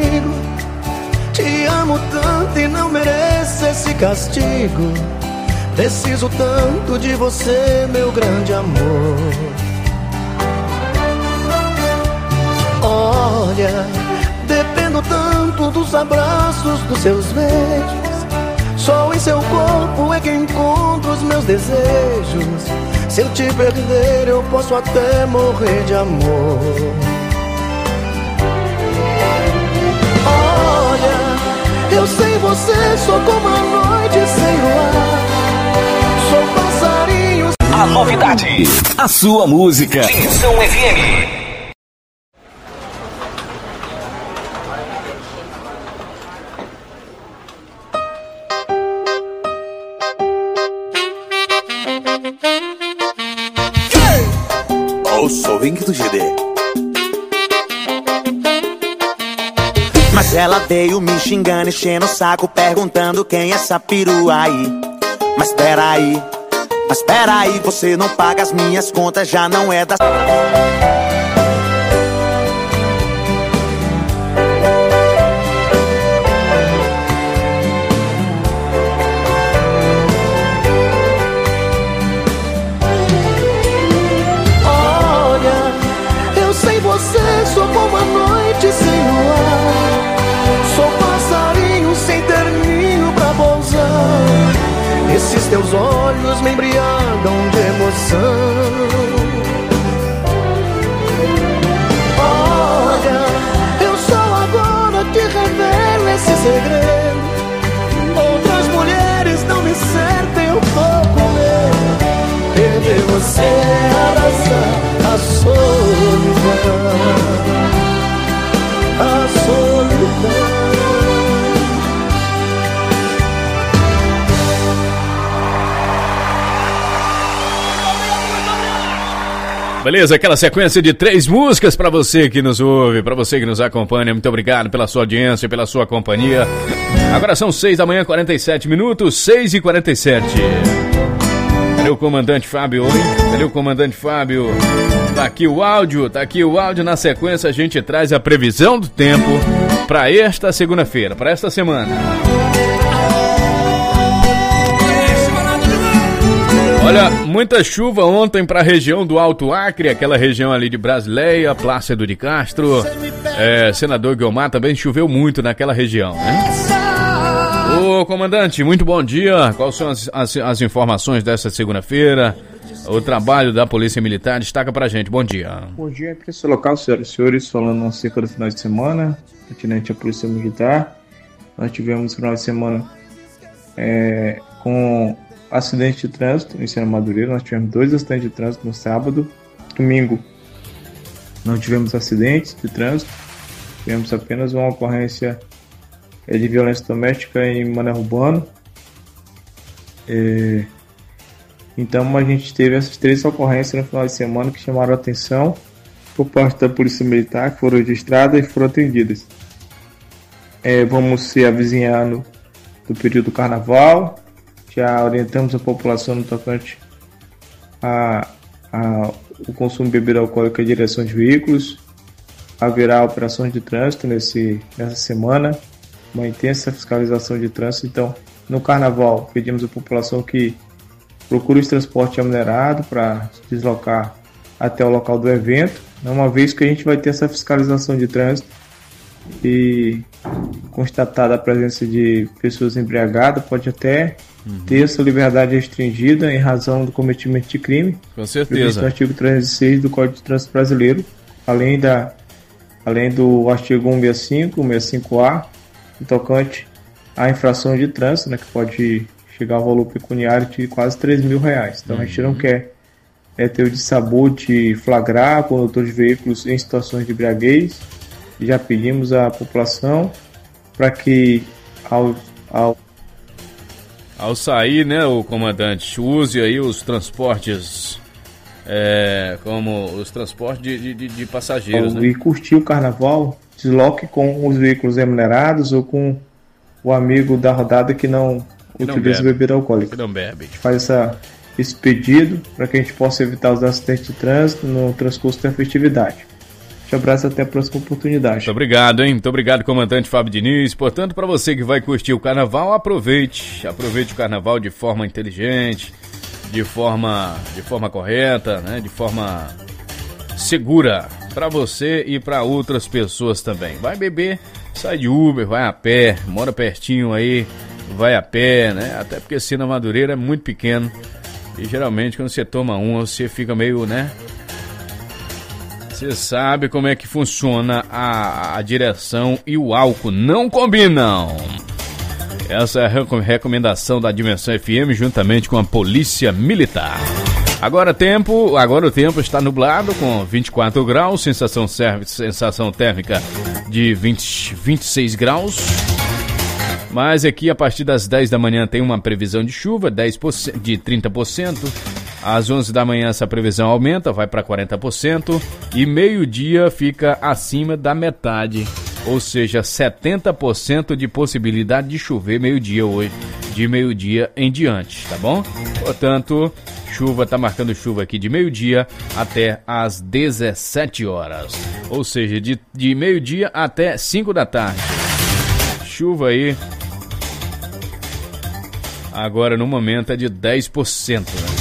Comigo, te amo tanto e não mereço esse castigo. Preciso tanto de você, meu grande amor. Olha, dependo tanto dos abraços, dos seus beijos. Só em seu corpo é que encontro os meus desejos. Se eu te perder, eu posso até morrer de amor. Olha, eu sei você, sou como a noite sem luar. Sou passarinho. A novidade, a sua música. Tensão F M. Eu sou o Henrique do G D. Mas ela veio me xingando, enchendo o saco, perguntando quem é essa perua aí. Mas peraí, mas peraí, você não paga as minhas contas, já não é da... Sou como a noite sem luar. Sou passarinho sem ter ninho pra pousar. Esses teus olhos me embriagam de emoção. Olha, eu só agora te revelo esse segredo. Outras mulheres não me sentem, eu tô com medo. Perder você é abraçar a solidão. A solidão. Beleza, aquela sequência de três músicas pra você que nos ouve, pra você que nos acompanha. Muito obrigado pela sua audiência, pela sua companhia. Agora são seis da manhã, quarenta e sete minutos, seis e quarenta e sete. Cadê o comandante Fábio? Oi? Cadê o comandante Fábio? Tá aqui o áudio, tá aqui o áudio. Na sequência a gente traz a previsão do tempo pra esta segunda-feira, pra esta semana. Olha, muita chuva ontem para a região do Alto Acre, aquela região ali de Brasileia, Plácido de Castro, é, Senador Guiomar, também choveu muito naquela região, né? Ô comandante, muito bom dia. Quais são as, as, as informações dessa segunda-feira? O trabalho da Polícia Militar, destaca pra gente. Bom dia. Bom dia, Polícia Local, senhoras e senhores, falando acerca do final de semana, pertinente à Polícia Militar. Nós tivemos final de semana é, com acidente de trânsito em Serra Madureira. Nós tivemos dois acidentes de trânsito no sábado. Domingo não tivemos acidentes de trânsito, tivemos apenas uma ocorrência é, de violência doméstica em Mané Urbano. É, então a gente teve essas três ocorrências no final de semana que chamaram a atenção por parte da Polícia Militar, que foram registradas e foram atendidas. É, vamos se avizinhando do período do Carnaval. Já orientamos a população no tocante a, a, o consumo de bebida alcoólica em direção de veículos. Haverá operações de trânsito nesse, nessa semana, uma intensa fiscalização de trânsito. Então, no Carnaval, pedimos à população que procure o transporte remunerado para se deslocar até o local do evento, uma vez que a gente vai ter essa fiscalização de trânsito e constatada a presença de pessoas embriagadas, pode até uhum. ter sua liberdade restringida em razão do cometimento de crime. Com certeza. No artigo trezentos e seis do Código de Trânsito Brasileiro, além, da, além do artigo cento e sessenta e cinco, cento e sessenta e cinco A, tocante à infração de trânsito, né, que pode chegar ao valor pecuniário de quase três mil reais. Então uhum. a gente não quer é, ter o dissabor de flagrar condutor de veículos em situações de embriaguez. Já pedimos à população para que ao, ao ao sair, né, o comandante, use aí os transportes é, como os transportes de, de, de passageiros, ao, né? E curtir o carnaval, desloque com os veículos remunerados ou com o amigo da rodada que não que utiliza não bebida alcoólica. Que não bebe. A gente faz essa, esse pedido para que a gente possa evitar os acidentes de trânsito no transcurso da festividade. Te abraço, até a próxima oportunidade. Muito obrigado, hein? Muito obrigado, comandante Fábio Diniz. Portanto, para você que vai curtir o carnaval, aproveite. Aproveite o carnaval de forma inteligente, de forma, de forma correta, né? De forma segura para você e para outras pessoas também. Vai beber, sai de Uber, vai a pé, mora pertinho aí, vai a pé, né? Até porque Sina Madureira é muito pequeno e geralmente quando você toma uma, você fica meio, né? Você sabe como é que funciona a, a direção e o álcool não combinam. Essa é a recomendação da Dimensão F M juntamente com a Polícia Militar. Agora tempo, agora o tempo está nublado com vinte e quatro graus, sensação, sensação térmica de vinte, vinte e seis graus. Mas aqui a partir das dez da manhã tem uma previsão de chuva dez por cento, de trinta por cento. Às onze da manhã essa previsão aumenta, vai para quarenta por cento. E meio-dia fica acima da metade. Ou seja, setenta por cento de possibilidade de chover meio-dia hoje. De meio-dia em diante, tá bom? Portanto, chuva, tá marcando chuva aqui de meio-dia até às dezessete horas. Ou seja, de, de meio-dia até cinco da tarde. Chuva aí. Agora no momento é de dez por cento, né?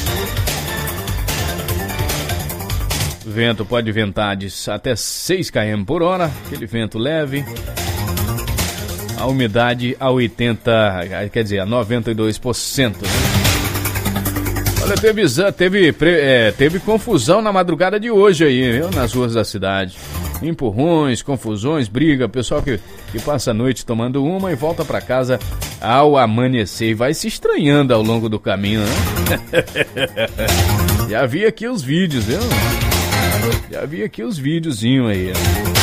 Vento pode ventar de até seis quilômetros por hora, aquele vento leve. A umidade a oitenta, quer dizer, a noventa e dois por cento. Né? Olha, teve, teve, é, teve confusão na madrugada de hoje aí, viu? Nas ruas da cidade. Empurrões, confusões, briga, pessoal que, que passa a noite tomando uma e volta pra casa ao amanhecer e vai se estranhando ao longo do caminho, né? Já vi aqui os vídeos, viu? Já vi aqui os videozinhos aí.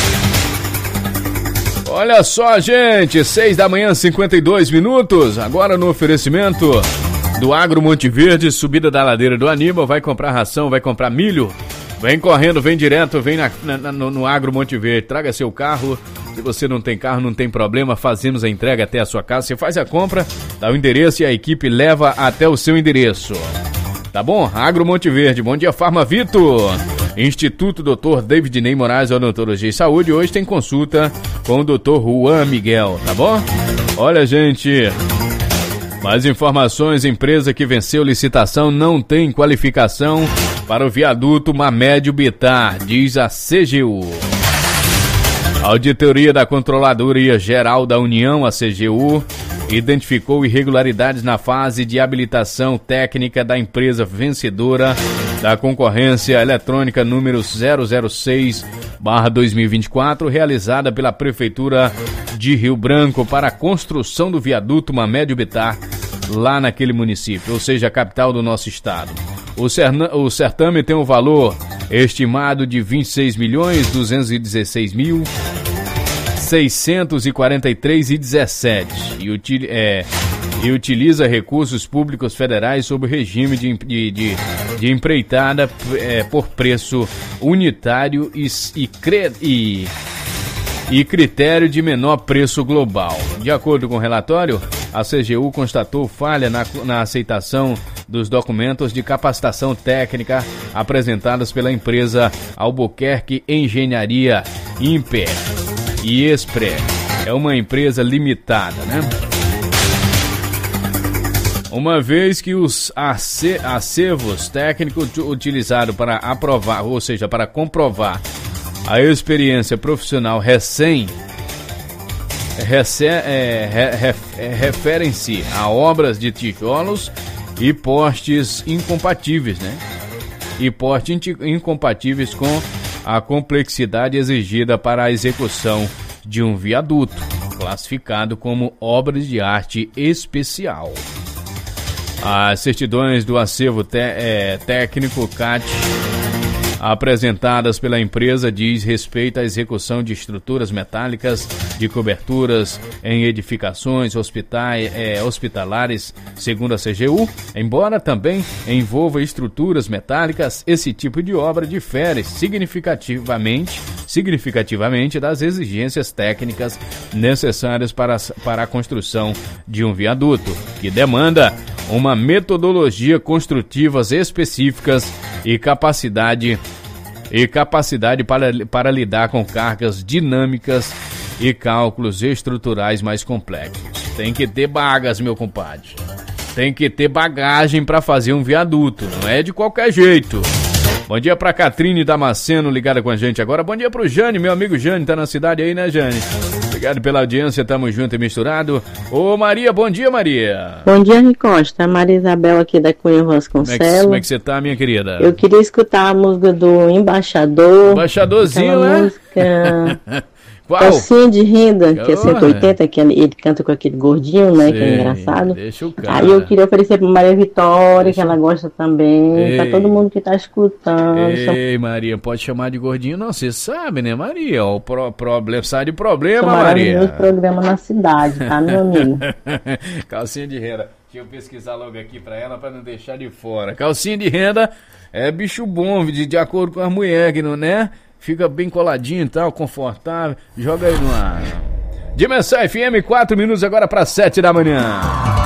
Olha só, gente, seis da manhã, cinquenta e dois minutos. Agora no oferecimento do Agro Monte Verde, subida da ladeira do Aníbal. Vai comprar ração, vai comprar milho. Vem correndo, vem direto, vem na, na, no, no Agro Monte Verde. Traga seu carro. Se você não tem carro, não tem problema. Fazemos a entrega até a sua casa. Você faz a compra, dá o endereço e a equipe leva até o seu endereço. Tá bom? Agro Monte Verde. Bom dia, Farma Vitor. Instituto doutor David Ney Moraes, Odontologia e Saúde. Hoje tem consulta com o doutor Juan Miguel, tá bom? Olha, gente, mais informações: empresa que venceu licitação não tem qualificação para o viaduto Mamédio Bitar, diz a C G U. A Auditoria da Controladoria Geral da União, a C G U, identificou irregularidades na fase de habilitação técnica da empresa vencedora da concorrência eletrônica número zero zero seis barra dois mil e vinte e quatro, realizada pela Prefeitura de Rio Branco para a construção do viaduto Mamédio Bitar, lá naquele município, ou seja, a capital do nosso estado. O, cerna, o certame tem um valor estimado de vinte e seis milhões duzentos e dezesseis mil seiscentos e quarenta e três reais e dezessete centavos e, util, é, e utiliza recursos públicos federais sob o regime de, de, de, de empreitada é, por preço unitário e, e, cre, e, e critério de menor preço global. De acordo com o relatório, a C G U constatou falha na, na aceitação dos documentos de capacitação técnica apresentados pela empresa Albuquerque Engenharia Imper e Expre. É uma empresa limitada, né? Uma vez que os acervos técnicos utilizados para aprovar, ou seja, para comprovar a experiência profissional recém rece, é, re, re, referem-se a obras de tijolos e postes incompatíveis, né? E postes incompatíveis com a complexidade exigida para a execução de um viaduto, classificado como obras de arte especial. As certidões do acervo te, é, técnico C A T apresentadas pela empresa diz respeito à execução de estruturas metálicas de coberturas em edificações hospitais, é, hospitalares, segundo a C G U. Embora também envolva estruturas metálicas, esse tipo de obra difere significativamente, significativamente das exigências técnicas necessárias para, para a construção de um viaduto, que demanda uma metodologia construtivas específicas e capacidade e capacidade para, para lidar com cargas dinâmicas e cálculos estruturais mais complexos. Tem que ter bagas, meu compadre. Tem que ter bagagem para fazer um viaduto, não é de qualquer jeito. Bom dia pra Catrine Damasceno, ligada com a gente agora. Bom dia pro Jane, meu amigo Jane, tá na cidade aí, né, Jane? Obrigado pela audiência, tamo junto e misturado. Ô, Maria, bom dia, Maria. Bom dia, Ricosta. Maria Isabel aqui da Cunha Vasconcelos. Como é, que, como é que você tá, minha querida? Eu queria escutar a música do Embaixador. Embaixadorzinho, né? Música... Calcinha de Renda, que é cento e oitenta, que ele, ele canta com aquele gordinho, né? Sei, que é engraçado. Deixa o cara. Aí eu queria oferecer pra Maria Vitória, deixa... que ela gosta também, Ei. pra todo mundo que tá escutando. Ei, Maria, pode chamar de gordinho? Não, você sabe, né, Maria? O pro, problema, sai de problema, São Maria. Maravilhoso programa na cidade, tá, meu amigo? Calcinha de Renda. Deixa eu pesquisar logo aqui pra ela, pra não deixar de fora. Calcinha de Renda é bicho bom, de, de acordo com as mulheres, não né? Fica bem coladinho e tal, confortável. Joga aí no ar. Dimensão F M, quatro minutos agora para sete da manhã.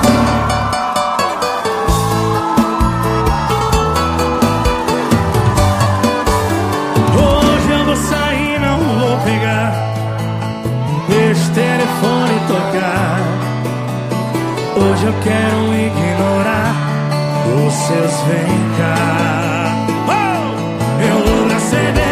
Hoje eu vou sair, não vou pegar. Deixa o telefone tocar. Hoje eu quero ignorar os seus vem cá. Oh! Eu vou na cerveja.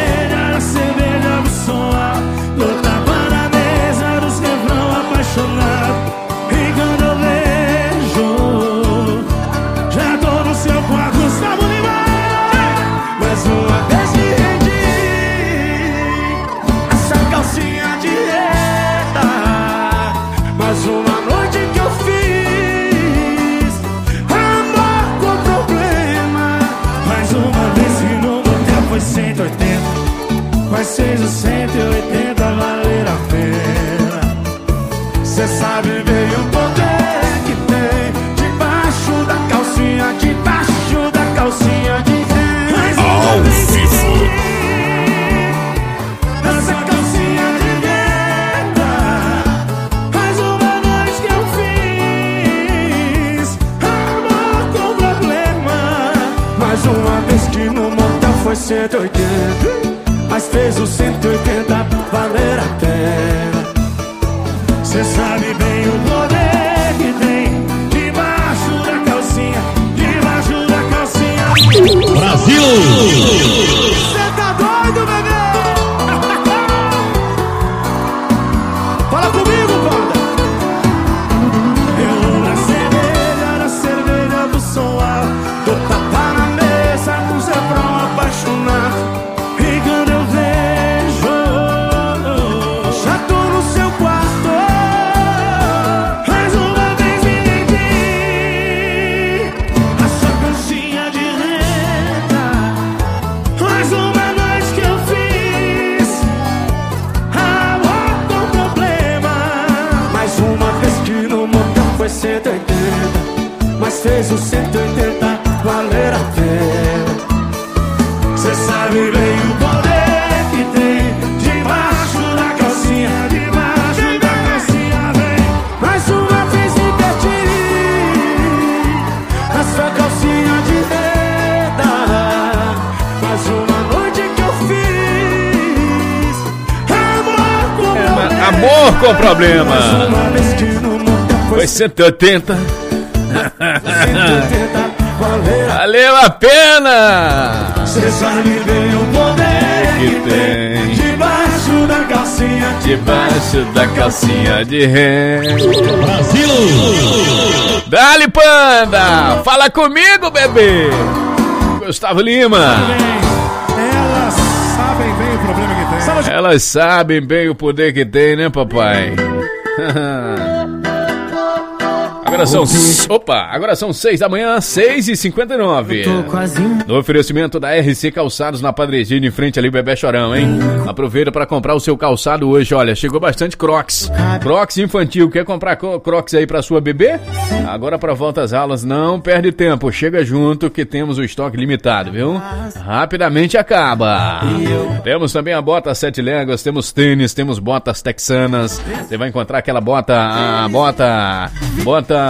E quando eu vejo, já tô no seu quarto, Gustavo Lima. Mais uma vez me rendi, essa calcinha de renda. Mais uma noite que eu fiz amor com problema. Mais uma vez que no motel foi cento e oitenta, mas seja cento e oitenta valer a pena. Cê sabe bem o poder que tem debaixo da calcinha, debaixo da calcinha de renda. Ao vivo. Nessa calcinha de renda, mais uma noite que eu fiz amor com problema. Mais uma vez que no motel foi cento e oitenta, mas fez o cento e oitenta valer a pena. Cê sabe bem o poder que tem debaixo da calcinha, debaixo da calcinha. Brasil! Cê tá doido, bebê? Fala comigo, banda! Eu na cerveja, na cerveja do som alto, dou tapa na mesa, com Zé Brão apaixonado. E quando eu vejo, já tô no seu quarto. cento e oitenta, mas fez o cento e oitenta valer a pena. Cê sabe bem o poder que tem debaixo da calcinha, debaixo da calcinha, vem. Mais uma vez me perdi na sua calcinha de renda. Mais uma noite que eu fiz amor com é, problema. Amor com problema. Mais uma vez que no foi cento e oitenta. Valeu a pena. Cê sabe bem o poder que, que tem debaixo da calcinha, debaixo da calcinha de renda. Brasil! Dali, Panda! Fala comigo, bebê! Gustavo Lima. Elas sabem bem o problema que tem. Elas sabem bem o poder que tem, né, papai? Agora são, opa, agora são seis da manhã, seis e cinquenta e nove. No oferecimento da R C Calçados na Padrezinha, em frente ali o Bebê Chorão, hein? Aproveita para comprar o seu calçado hoje, olha, chegou bastante Crocs. Crocs infantil, quer comprar Crocs aí para sua bebê? Agora para volta às aulas, não perde tempo, chega junto que temos o estoque limitado, viu? Rapidamente acaba. Temos também a bota sete léguas, temos tênis, temos botas texanas. Você vai encontrar aquela bota, a bota, bota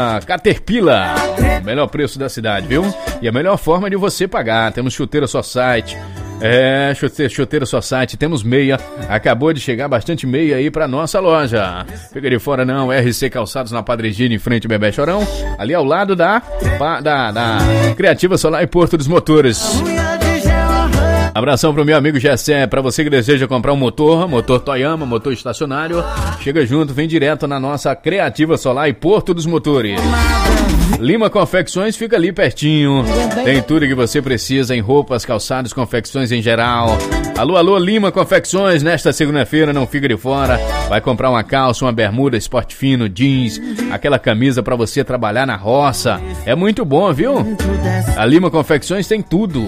Caterpillar, melhor preço da cidade, viu? E a melhor forma de você pagar. Temos chuteira só site, É, chuteira, chuteira Society, temos meia. Acabou de chegar bastante meia aí pra nossa loja. Fica de fora não, R C Calçados na Padre Gino, em frente ao Bebé Chorão. Ali ao lado da, da, da Criativa Solar e Porto dos Motores. Abração pro meu amigo Gessé, pra você que deseja comprar um motor, motor Toyama, motor estacionário, chega junto, vem direto na nossa Criativa Solar e Porto dos Motores. Lima Confecções fica ali pertinho, tem tudo que você precisa em roupas, calçados, confecções em geral. Alô, alô, Lima Confecções, nesta segunda-feira não fica de fora, vai comprar uma calça, uma bermuda, esporte fino, jeans, aquela camisa pra você trabalhar na roça, é muito bom, viu? A Lima Confecções tem tudo.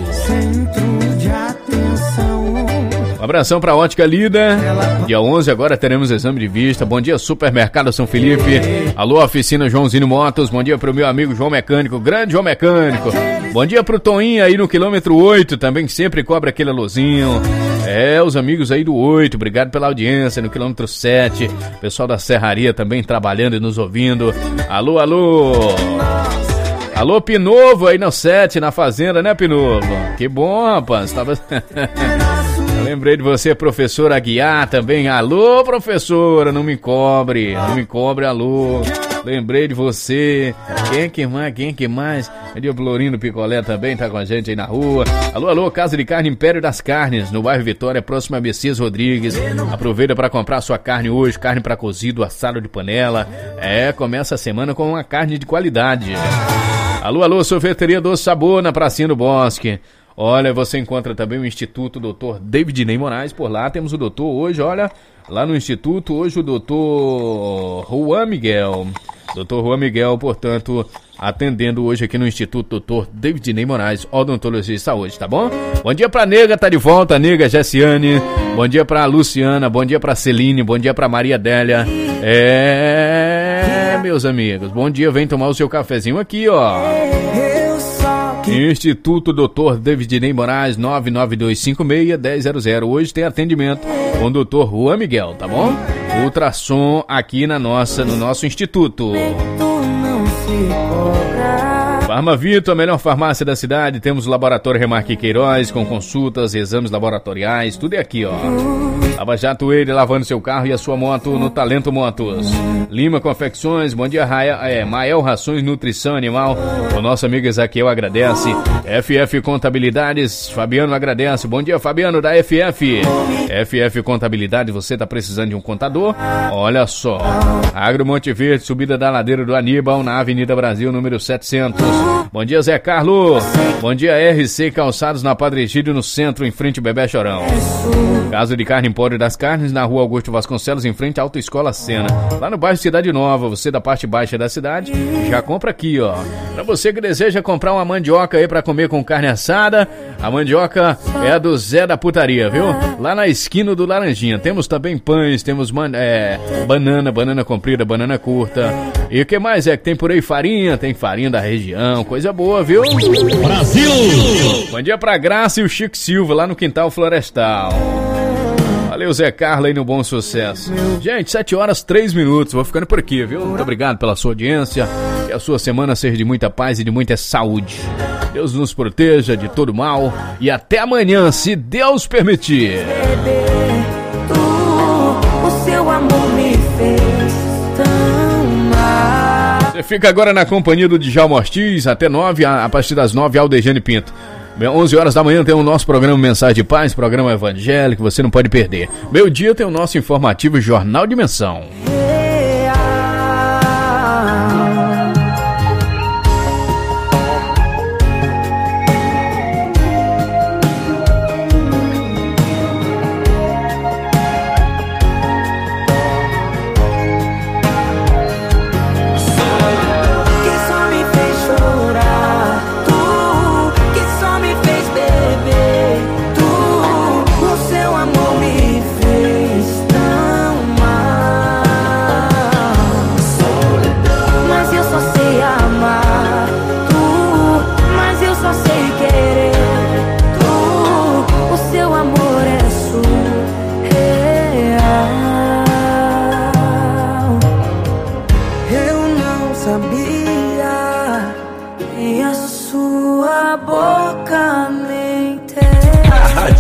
Um abração pra Ótica Lida. Dia onze agora teremos exame de vista. Bom dia, Supermercado São Felipe. Alô, Oficina Joãozinho Motos. Bom dia pro meu amigo João Mecânico, grande João Mecânico. Bom dia pro Toninho aí no quilômetro oito, também sempre cobra aquele alôzinho. É, os amigos aí do oito, obrigado pela audiência no quilômetro sete. Pessoal da Serraria também trabalhando e nos ouvindo. Alô, alô. Alô, Pinovo aí no sete, na fazenda, né, Pinovo? Que bom, rapaz. Tava... Lembrei de você, professora Aguiar, também. Alô, professora, não me cobre, não me cobre, alô. Lembrei de você. Quem que mais, quem que mais? Cadê o Florindo Picolé também, tá com a gente aí na rua. Alô, alô, Casa de Carne Império das Carnes, no bairro Vitória, próximo a Messias Rodrigues. Aproveita para comprar sua carne hoje, carne para cozido, assado de panela. É, começa a semana com uma carne de qualidade. Alô, alô, Sorveteria Doce Sabor, na Pracinha do Bosque. Olha, você encontra também o Instituto doutor David Ney Moraes, por lá temos o doutor hoje, olha, lá no Instituto, hoje o doutor Juan Miguel, doutor Juan Miguel, portanto, atendendo hoje aqui no Instituto doutor David Ney Moraes, Odontologia e Saúde, tá bom? Bom dia pra Nega, tá de volta, Nega Gessiane, bom dia pra Luciana, bom dia pra Celine, bom dia pra Maria Délia, é, meus amigos, bom dia, vem tomar o seu cafezinho aqui, ó. Instituto doutor David Ney Moraes, nove nove dois cinco seis, um zero zero zero. Hoje tem atendimento com o doutor Juan Miguel, tá bom? Ultrassom aqui na nossa, no nosso instituto. Farmavito, a melhor farmácia da cidade. Temos o Laboratório Remarque Queiroz, com consultas, exames laboratoriais, tudo é aqui, ó. Lava Jato ele lavando seu carro e a sua moto no Talento Motos. Lima Confecções, bom dia, Raia, é, Mael Rações Nutrição Animal. O nosso amigo Ezaquiel agradece. F F Contabilidades, Fabiano agradece. Bom dia, Fabiano, da F F. F F Contabilidade, você tá precisando de um contador? Olha só. Agro Monte Verde, subida da ladeira do Aníbal, na Avenida Brasil, número setecentos. Bom dia, Zé Carlos. Bom dia, R C Calçados, na Padre Egídio, no centro, em frente ao Bebé Chorão. Casa de Carne Empório das Carnes, na rua Augusto Vasconcelos, em frente à Autoescola Sena. Lá no bairro Cidade Nova, você da parte baixa da cidade, já compra aqui, ó. Pra você que deseja comprar uma mandioca aí pra comer com carne assada, a mandioca é a do Zé da Putaria, viu? Lá na esquina do Laranjinha. Temos também pães, temos man- é, banana, banana comprida, banana curta. E o que mais é que tem por aí? Farinha, tem farinha da região, coisa boa, viu? Brasil! Bom dia pra Graça e o Chico Silva, lá no Quintal Florestal. Valeu, Zé Carlos aí no Bom Sucesso. Gente, sete horas, três minutos. Vou ficando por aqui, viu? Muito obrigado pela sua audiência. Que a sua semana seja de muita paz e de muita saúde. Deus nos proteja de todo mal. E até amanhã, se Deus permitir. Tu, o seu amor me fez tão mal. Você fica agora na companhia do Djalma Ortiz. Até nove, a partir das nove, Aldejane Pinto. onze horas da manhã tem o nosso programa Mensagem de Paz, programa evangélico, você não pode perder. Meio dia tem o nosso informativo Jornal Dimensão. Seu amor me fez tão mal.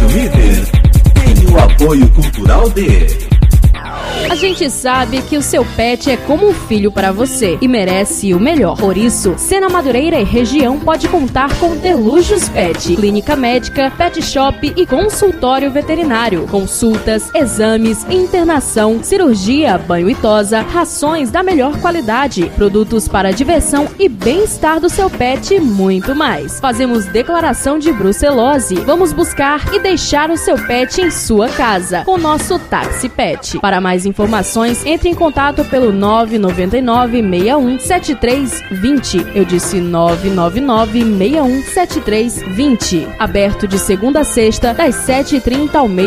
Rádio Líder tem o apoio cultural de... A gente sabe que o seu pet é como um filho para você e merece o melhor. Por isso, Sena Madureira e região pode contar com Delúgios Pet, clínica médica, pet shop e consultório veterinário. Consultas, exames, internação, cirurgia, banho e tosa, rações da melhor qualidade, produtos para diversão e bem-estar do seu pet e muito mais. Fazemos declaração de brucelose. Vamos buscar e deixar o seu pet em sua casa com nosso táxi pet. Para mais informações, entre em contato pelo nove nove nove, seis um sete três dois zero. Eu disse nove nove nove, seis um sete três dois zero. Aberto de segunda a sexta, das sete e trinta ao meio